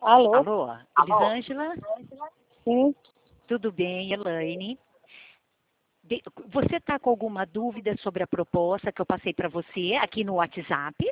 Alô? Alô, Elisângela? Sim. Tudo bem, Elaine? Você está com alguma dúvida sobre a proposta que eu passei para você aqui no WhatsApp?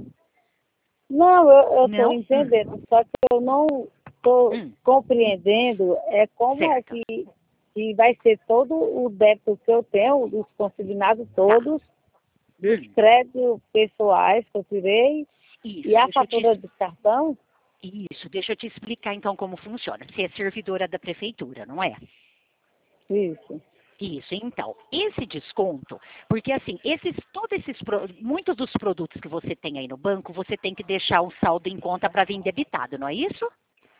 Não, eu estou Não? entendendo, só que eu não estou Hum, compreendendo como é certo. que vai ser todo o débito que eu tenho, dos consignados Tá. todos, dos Hum, créditos pessoais que eu tirei e isso, a fatura de cartão. deixa eu te explicar então como funciona. Você é servidora da prefeitura, não é? Isso. Isso, então, esse desconto, porque assim, muitos dos produtos que você tem aí no banco, você tem que deixar o saldo em conta para vir debitado, não é isso?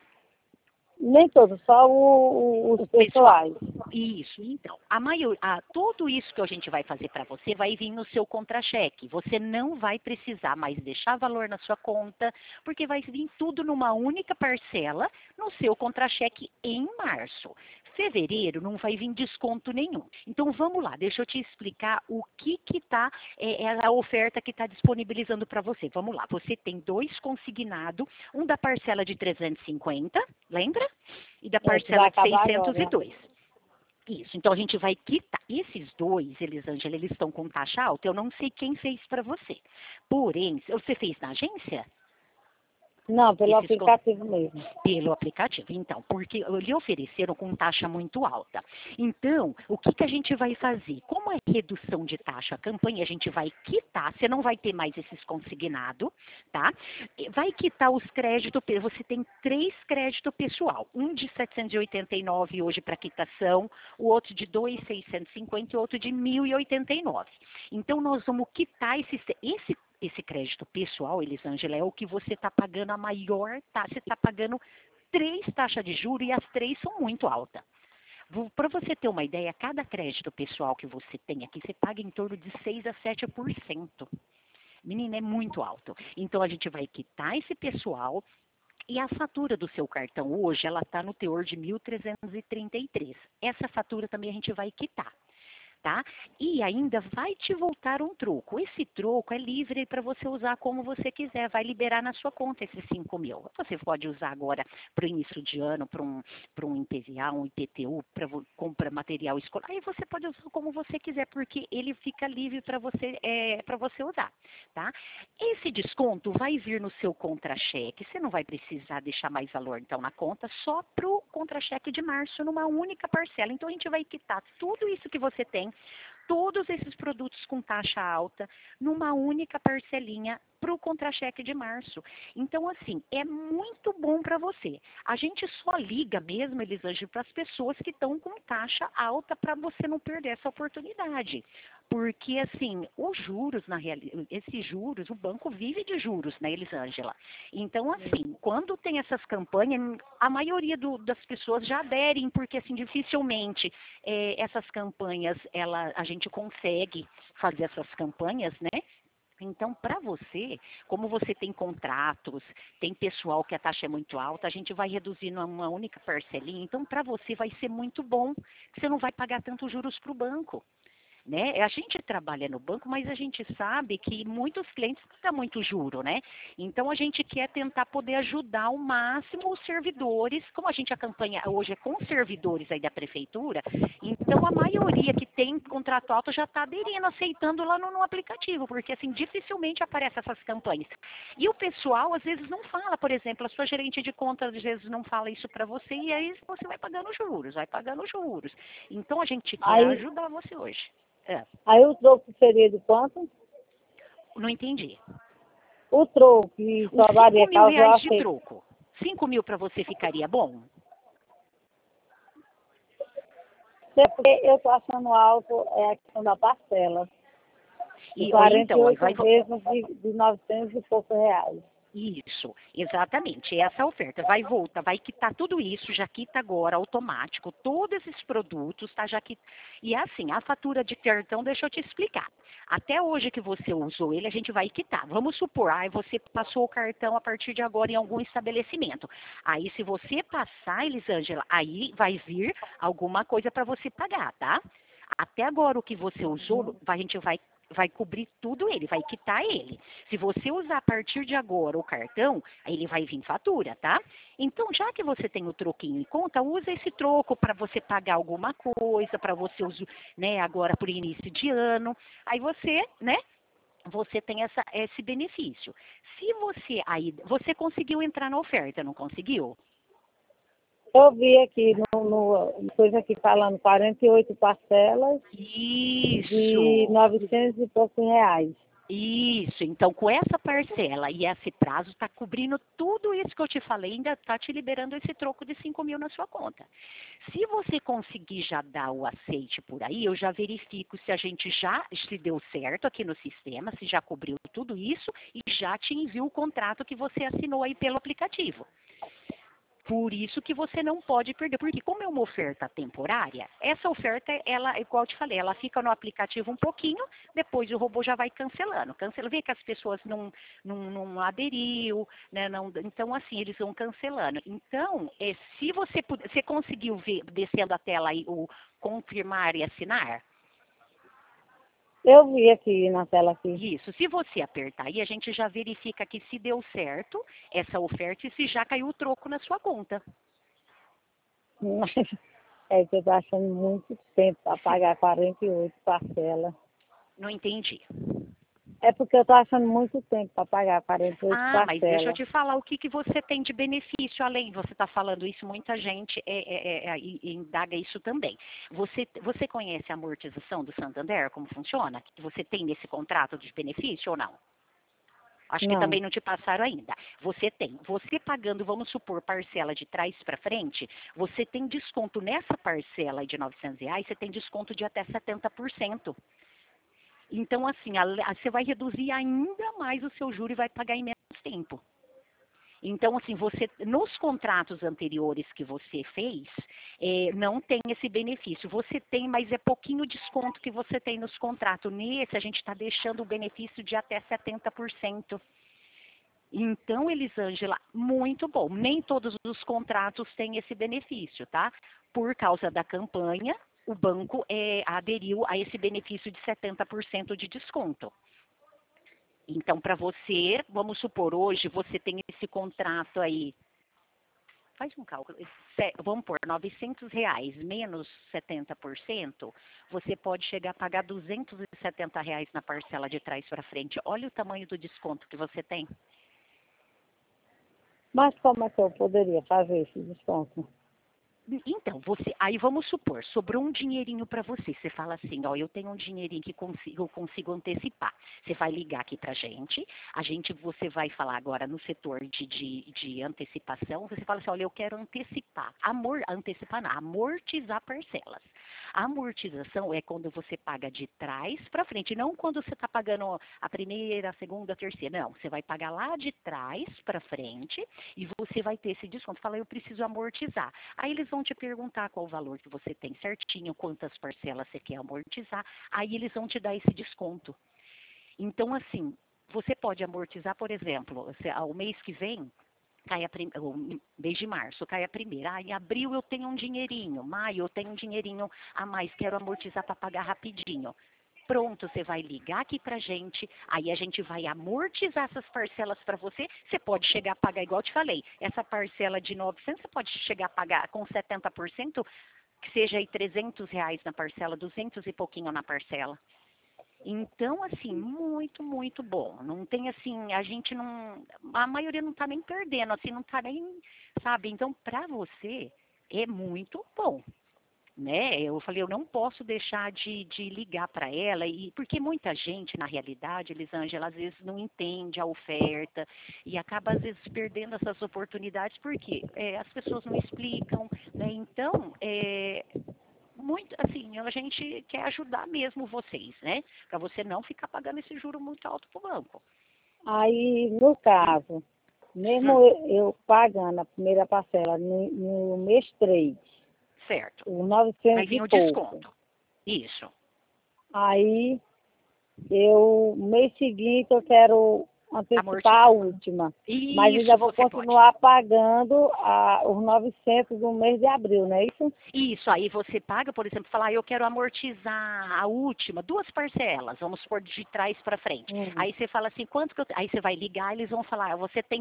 Nem todos, só os O pessoal. pessoais. Isso, então. Tudo isso que a gente vai fazer para você vai vir no seu contra-cheque. Você não vai precisar mais deixar valor na sua conta, porque vai vir tudo numa única parcela no seu contra-cheque em março. Fevereiro não vai vir desconto nenhum. Então vamos lá, deixa eu te explicar o que está a oferta que está disponibilizando para você. Vamos lá, você tem dois consignados, um da parcela de 350, lembra? E da É, que vai parcela de acabar agora. 602. Isso, então a gente vai quitar. Esses dois, Elisângela, eles estão com taxa alta. Eu não sei quem fez para você. Porém, você fez na agência? Não, pelo Esses aplicativo mesmo. pelo aplicativo. Então, porque lhe ofereceram com taxa muito alta. Então, o que a gente vai fazer? Como é redução de taxa, a campanha a gente vai quitar, você não vai ter mais esses consignados, tá? Vai quitar os créditos, você tem 3 créditos pessoal, um de 789 hoje para quitação, o outro de 2.650 e outro de 1.089. Então, nós vamos quitar esse crédito pessoal, Elisângela, é o que você está pagando a maior taxa. Você está pagando 3 taxas de juros e as 3 são muito altas. Para você ter uma ideia, cada crédito pessoal que você tem aqui, você paga em torno de 6 a 7%. Menina, é muito alto. Então, a gente vai quitar esse pessoal e a fatura do seu cartão hoje, ela está no teor de 1.333. Essa fatura também a gente vai quitar. Tá? E ainda vai te voltar um troco. Esse troco é livre para você usar como você quiser, vai liberar na sua conta esses 5.000. Você pode usar agora para o início de ano, para um IPVA, um IPTU, para comprar material escolar. Aí você pode usar como você quiser, porque ele fica livre para você usar. Tá? Esse desconto vai vir no seu contra-cheque. Você não vai precisar deixar mais valor então na conta, só para o contra-cheque de março, numa única parcela. Então a gente vai quitar tudo isso que você tem, todos esses produtos com taxa alta, numa única parcelinha para o contra-cheque de março. Então, assim, é muito bom para você. A gente só liga mesmo, Elisângela, para as pessoas que estão com taxa alta para você não perder essa oportunidade. Porque, assim, os juros, na realidade, esses juros, o banco vive de juros, né, Elisângela? Então, assim, quando tem essas campanhas, a maioria das pessoas já aderem, porque, assim, dificilmente essas campanhas, a gente consegue fazer essas campanhas, né? Então, para você, como você tem contratos, tem pessoal que a taxa é muito alta, a gente vai reduzir numa única parcelinha. Então, para você vai ser muito bom, você não vai pagar tanto juros para o banco. Né? A gente trabalha no banco, mas a gente sabe que muitos clientes pagam muito juro, né? Então a gente quer tentar poder ajudar ao máximo os servidores, como a gente a campanha hoje é com servidores aí da prefeitura, então a maioria que tem contrato alto já está aderindo, aceitando lá no aplicativo, porque assim dificilmente aparecem essas campanhas. E o pessoal às vezes não fala, por exemplo, a sua gerente de conta às vezes não fala isso para você e aí você vai pagando juros, vai pagando juros. Então a gente quer Aí, ajudar você hoje. É, aí o troco seria de quanto? não entendi. O troco que Os cinco sobraria mil caso eu reais de aceite. troco. 5.000 para você ficaria bom? Porque eu estou achando alto a questão da parcela. De Ou então, aí 48 vezes de 900 e poucos reais. isso, exatamente, essa oferta vai voltar, vai quitar tudo isso, já quita agora, automático, todos esses produtos, tá, já quita. E assim, a fatura de cartão, deixa eu te explicar. Até hoje que você usou ele, a gente vai quitar. Vamos supor, aí você passou o cartão a partir de agora em algum estabelecimento. Aí, se você passar, Elisângela, aí vai vir alguma coisa para você pagar, tá? Até agora o que você usou, a gente vai vai cobrir tudo ele, vai quitar ele. Se você usar a partir de agora o cartão, aí ele vai vir fatura, tá? Então, já que você tem o troquinho em conta, usa esse troco para você pagar alguma coisa, para você usar, né, agora por início de ano. Aí você, né, você tem esse benefício. Se você aí, você conseguiu entrar na oferta, não conseguiu? Eu vi aqui coisa aqui falando 48 parcelas de Isso. 900 e poucos reais. Isso, então com essa parcela e esse prazo está cobrindo tudo isso que eu te falei, ainda está te liberando esse troco de 5.000 na sua conta. Se você conseguir já dar o aceite por aí, eu já verifico se a gente se deu certo aqui no sistema, se já cobriu tudo isso e já te envio o contrato que você assinou aí pelo aplicativo. Por isso que você não pode perder, porque como é uma oferta temporária, essa oferta, ela, igual eu te falei, ela fica no aplicativo um pouquinho, depois o robô já vai cancelando. Vê que as pessoas não aderiu, né? Então, assim, eles vão cancelando. Então, se você conseguiu ver, descendo a tela aí, o confirmar e assinar, Eu vi aqui na tela aqui. isso, se você apertar aí, a gente já verifica que se deu certo essa oferta e se já caiu o troco na sua conta. Mas é que eu tô achando muito tempo para pagar 48 parcelas. Não entendi. É porque eu tô achando muito tempo para pagar 48 Ah, mas deixa eu parcelas. te falar o que você tem de benefício além. Você está falando isso, muita gente indaga isso também. Você conhece a amortização do Santander, como funciona? Que você tem nesse contrato de benefício ou não? Acho que Não. também não te passaram ainda. Você tem. Você pagando, vamos supor, parcela de trás para frente, você tem desconto nessa parcela de R$ 900, você tem desconto de até 70%. Então, assim, você vai reduzir ainda mais o seu juro e vai pagar em menos tempo. Então, assim, nos contratos anteriores que você fez, não tem esse benefício. Você tem, mas é pouquinho desconto que você tem nos contratos. Nesse, a gente está deixando o benefício de até 70%. Então, Elisângela, muito bom. Nem todos os contratos têm esse benefício, tá? Por causa da campanha, o banco aderiu a esse benefício de 70% de desconto. Então, para você, vamos supor, hoje você tem esse contrato aí, faz um cálculo, vamos pôr R$ 900 menos 70%, você pode chegar a pagar R$ 270 na parcela de trás para frente. Olha o tamanho do desconto que você tem. Mas como é que eu poderia fazer esse desconto? Então, aí vamos supor, sobrou um dinheirinho para você. Você fala assim, ó, eu tenho um dinheirinho que eu consigo antecipar. Você vai ligar aqui para você vai falar agora no setor de antecipação, você fala assim, olha, eu quero antecipar, amortizar parcelas. A amortização é quando você paga de trás para frente, não quando você está pagando a primeira, a segunda, a terceira, não. Você vai pagar lá de trás para frente e você vai ter esse desconto. Fala, eu preciso amortizar. Aí eles vão te perguntar qual o valor que você tem certinho, quantas parcelas você quer amortizar. Aí eles vão te dar esse desconto. Então, assim, você pode amortizar, por exemplo, o mês que vem, o mês de março cai a primeira. Em abril eu tenho um dinheirinho, maio eu tenho um dinheirinho a mais, quero amortizar para pagar rapidinho. Pronto, você vai ligar aqui pra gente, aí a gente vai amortizar essas parcelas para você. Você pode chegar a pagar, igual eu te falei, essa parcela de 900, você pode chegar a pagar com 70%, que seja aí R$ 300 na parcela, 200 e pouquinho na parcela. Então, assim, muito, muito bom. Não tem assim, a maioria não está nem perdendo, assim, não está nem, sabe? Então, para você, é muito bom. Né? Eu falei, eu não posso deixar de ligar para ela, porque muita gente, na realidade, Elisângela, às vezes não entende a oferta e acaba, às vezes, perdendo essas oportunidades, porque as pessoas não explicam, né? Então, muito, assim, a gente quer ajudar mesmo vocês, né? Para você não ficar pagando esse juro muito alto para o banco. Aí, no caso, mesmo eu pagando a primeira parcela no mês 3, Certo. os Vai 900 vir e o pouco. desconto. Isso. Aí, mês seguinte, eu quero antecipar a última. Mas Isso, ainda vou você pode. continuar pagando os 900 do mês de abril, não é isso? Isso, aí você paga, por exemplo, falar, eu quero amortizar a última, 2 parcelas, vamos supor, de trás para frente. Aí você fala assim, quanto que eu... Aí você vai ligar, eles vão falar, você tem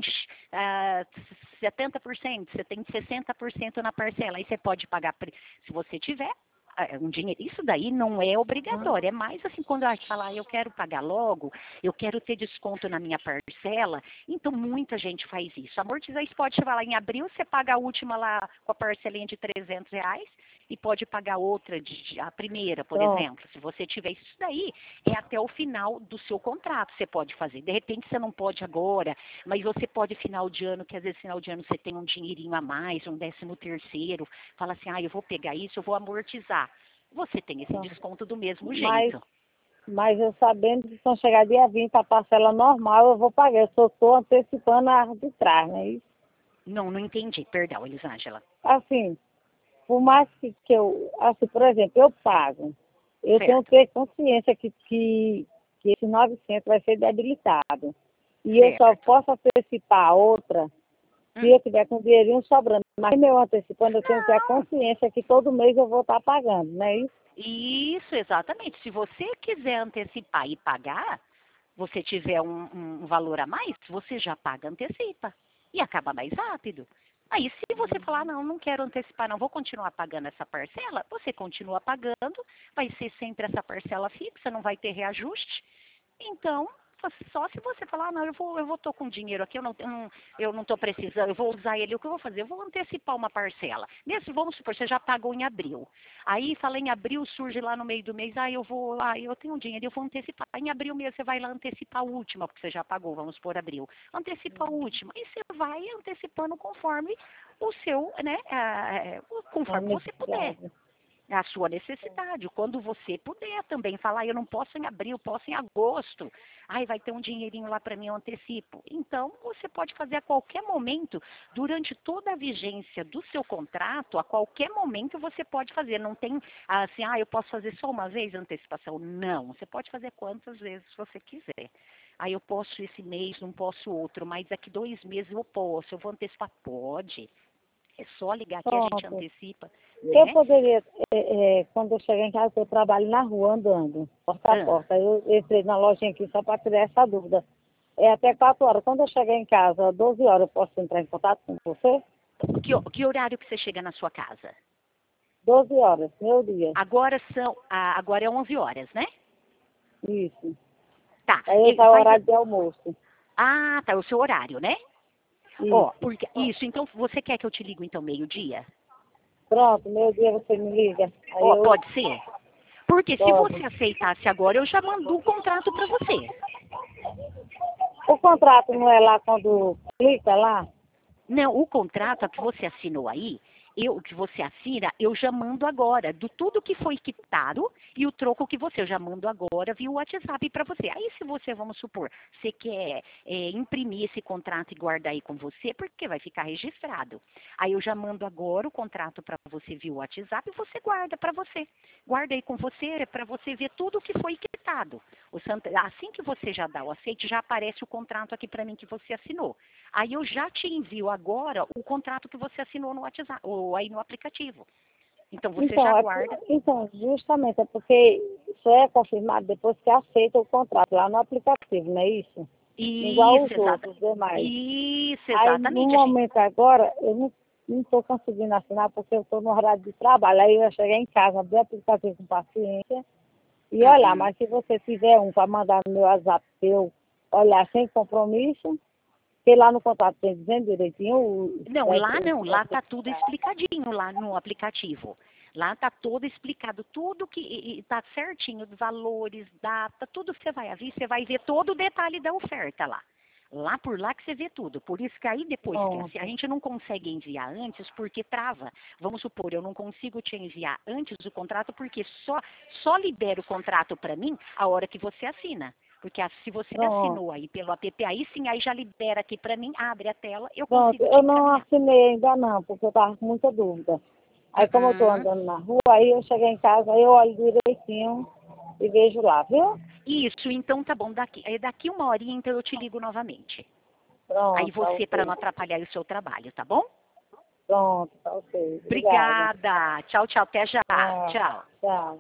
70%, você tem 60% na parcela. Aí você pode pagar, se você tiver, um dinheiro. Isso daí não é obrigatório, é mais assim, quando a gente fala, eu quero pagar logo, eu quero ter desconto na minha parcela, então muita gente faz isso. Amortizar, isso pode chegar lá em abril, você paga a última lá com a parcelinha de R$ 300 e pode pagar outra, a primeira, por exemplo. Se você tiver isso daí, é até o final do seu contrato, você pode fazer. De repente você não pode agora, mas você pode final de ano, que às vezes final de ano você tem um dinheirinho a mais, um 13º, fala assim, eu vou pegar isso, eu vou amortizar. Você tem esse desconto do mesmo jeito. Mas eu sabendo que quando chegar dia 20 a parcela normal, eu vou pagar. Eu só estou antecipando a de trás, não é isso? Não entendi. Perdão, Elisângela. Assim, por mais que eu... Assim, por exemplo, eu pago. Eu tenho que ter consciência que esse 900 vai ser debilitado. E eu só posso antecipar a outra se eu tiver com dinheirinho sobrando. Mas meu antecipando, eu tenho que ter a consciência que todo mês eu vou estar pagando, não é isso? Isso, exatamente. Se você quiser antecipar e pagar, você tiver um valor a mais, você já paga, antecipa. E acaba mais rápido. Aí, se você falar, não quero antecipar, não vou continuar pagando essa parcela, você continua pagando, vai ser sempre essa parcela fixa, não vai ter reajuste. Então, só se você falar, não, eu tô com dinheiro aqui, eu não tô precisando, eu vou usar ele, o que eu vou fazer? Eu vou antecipar uma parcela. Vamos supor, você já pagou em abril. Aí, fala em abril, surge lá no meio do mês, eu tenho um dinheiro, eu vou antecipar. Em abril mesmo, você vai lá antecipar a última, porque você já pagou, vamos supor, abril. Antecipa a última. E você vai antecipando conforme o seu, né, conforme você puder. A sua necessidade, quando você puder também falar, eu não posso em abril, posso em agosto, vai ter um dinheirinho lá para mim, eu antecipo. Então, você pode fazer a qualquer momento, durante toda a vigência do seu contrato, a qualquer momento você pode fazer, não tem assim, eu posso fazer só uma vez a antecipação. Não, você pode fazer quantas vezes você quiser. Eu posso esse mês, não posso outro, mas daqui 2 meses eu posso, eu vou antecipar, pode. É só ligar aqui, a gente antecipa. Eu poderia, quando eu chegar em casa, eu trabalho na rua andando, porta a porta. Eu entrei na lojinha aqui só para tirar essa dúvida. É até 4 horas. Quando eu chegar em casa, 12 horas, eu posso entrar em contato com você? Que horário que você chega na sua casa? 12 horas, meu dia. Agora é 11 horas, né? Isso. Tá. Aí é o horário de almoço. Tá, é o seu horário, né? Isso. Então você quer que eu te ligo então meio-dia? Pronto, meio-dia você me liga. Pode ser? Porque se você aceitasse agora, eu já mando o contrato para você. O contrato não é lá quando clica lá? Não, o contrato que você assinou aí, que você assina, eu já mando agora, do tudo que foi quitado e o troco que eu já mando agora via WhatsApp para você. Aí se você, vamos supor, você quer imprimir esse contrato e guardar aí com você, porque vai ficar registrado. Aí eu já mando agora o contrato para você via WhatsApp e você guarda para você. Guarda aí com você, para você ver tudo que foi quitado. Assim que você já dá o aceite, já aparece o contrato aqui para mim que você assinou. Aí eu já te envio agora o contrato que você assinou no WhatsApp, ou aí no aplicativo. Então você já guarda. Então, justamente, é porque isso é confirmado depois que aceita o contrato lá no aplicativo, não é isso? Igual os outros demais. Isso, exatamente. Aí, no momento agora, eu não estou conseguindo assinar porque eu estou no horário de trabalho. Aí eu ia chegar em casa, abrir o aplicativo com paciência e olhar. Mas se você tiver um para mandar no meu WhatsApp, eu olhar sem compromisso, porque lá no contrato tem dizendo direitinho... Lá está tudo explicadinho lá no aplicativo. Lá está todo explicado, tudo que está certinho, valores, data, tudo que você vai ver, você vai ver todo o detalhe da oferta lá. Por lá que você vê tudo. Por isso que aí depois que a gente não consegue enviar antes porque trava. Vamos supor, eu não consigo te enviar antes do contrato porque só libera o contrato para mim a hora que você assina. Porque se você assinou aí pelo app, aí sim, aí já libera aqui para mim, abre a tela, eu consigo te eu não encaminhar. assinei ainda não, porque eu estava com muita dúvida. Aí como eu estou andando na rua, aí eu cheguei em casa, aí eu olho direitinho e vejo lá, viu? Isso, então tá bom. Daqui uma horinha, então eu te ligo novamente. Pronto, Aí tá você, ok. para não atrapalhar o seu trabalho, tá bom? Pronto, tá ok. Obrigada. Obrigada. Tchau, tchau. Até já. Tchau. Tchau. Tchau.